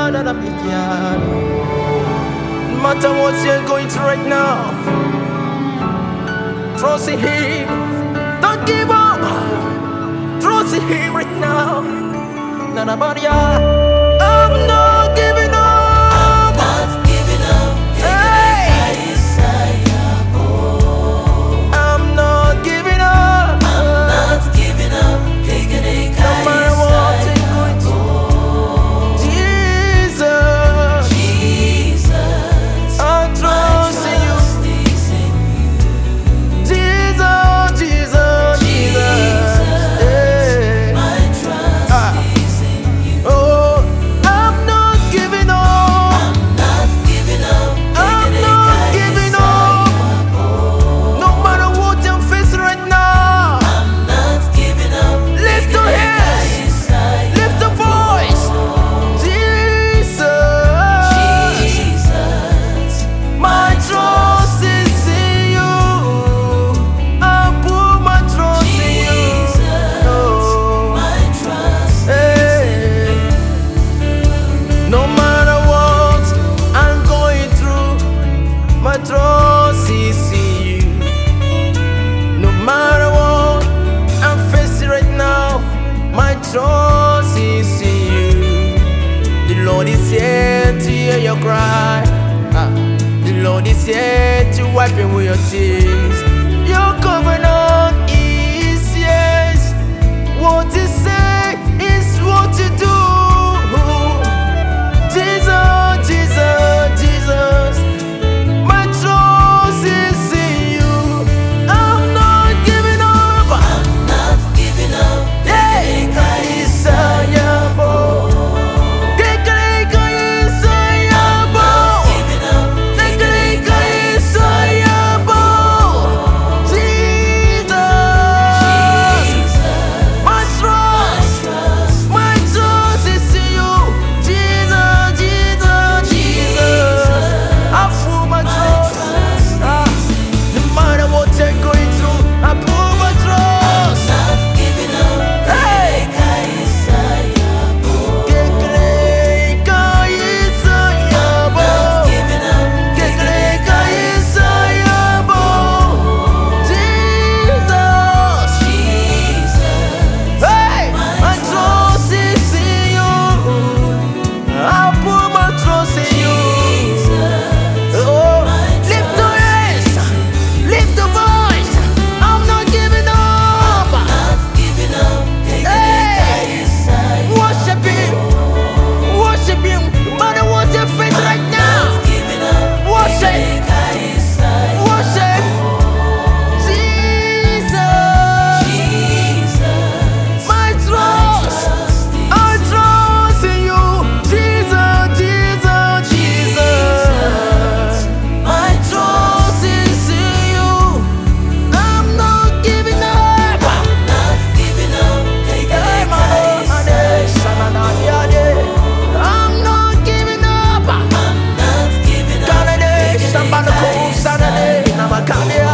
No matter what you're going through right now, trust in Him. Don't give up. Trust in Him right now. Not about ya. I'm not giving up. I'm not giving up. Hey. I'm not giving up. I'm not giving up. No matter what you're going through, Jesus, Jesus, I trust in you. Jesus, Jesus, Jesus. Yeah. my trust is in you. Oh, I'm not giving up. I'm not giving up. I'm not giving up. No matter what I'm facing right now, I'm not giving up. lift your hands, lift the voice. Jesus, Jesus, my trust is in you. I put my trust in you. Jesus, Oh, my trust. hey. No matter what I'm going through, my trust is in you. No matter what I'm facing right now, my trust is in you. The Lord is here to hear your cry. The Lord is here to wipe away your tears. Your covenant is yes. What you say is what you do. Jesus, Jesus, Jesus, my trust is in you. I'm not giving up. I'm not giving up. Hey, Isayabo. Kekeleka Isayabo. Giving up. Kekeleka Isayabo. Jesus, Jesus, my trust. trust. My trust is in you, Jesus, Jesus, Jesus. I put my trust. No matter what you're going through, I put my trust. Not giving up. Hey, Kekeleka Isayabo. Giving up. Kekeleka Isayabo. Jesus. Jesus, Hey, my trust is in you. I put my trust in you. Oh, lift the hands, lift the voice. I'm not giving up. not giving up. Hey, worship Him, worship Him. No matter what you face right now, Giving up. worship, worship. Jesus, Jesus, my trust. I trust in you, Jesus, Jesus, Jesus. My trust is in you. I'm not giving up. not giving up. Hey, I'm not giving up. Not giving up. Canada, Sambanaco, Saturday, Namakalia.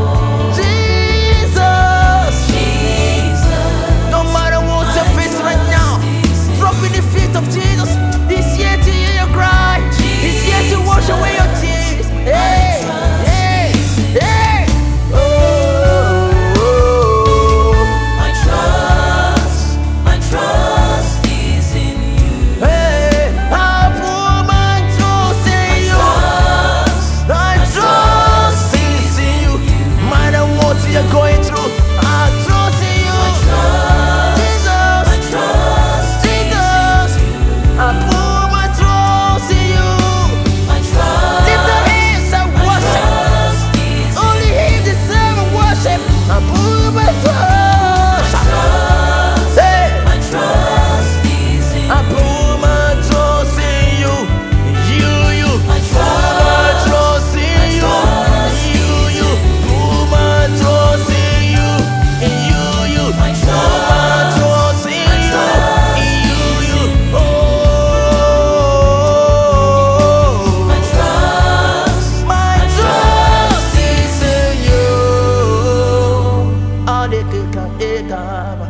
Jesus, Jesus, no matter what you face right now, drop in the feet of Jesus. He's here to hear your cry. He's here to wash away your tears. Hey, hey, hey. Oh, my trust is in you. hey, I put my trust in you. I trust is in you. No matter what you're going through, I trust in you. Jesus, Jesus, I put my trust in you. Lift the hands and worship. Only Him deserves worship. I put my trust. Hey, I put my trust in you. You. Put my trust in you. You. Put my trust in you. You. Put my trust in you. You. Oh. My trust is in you. Adekeka ekaba.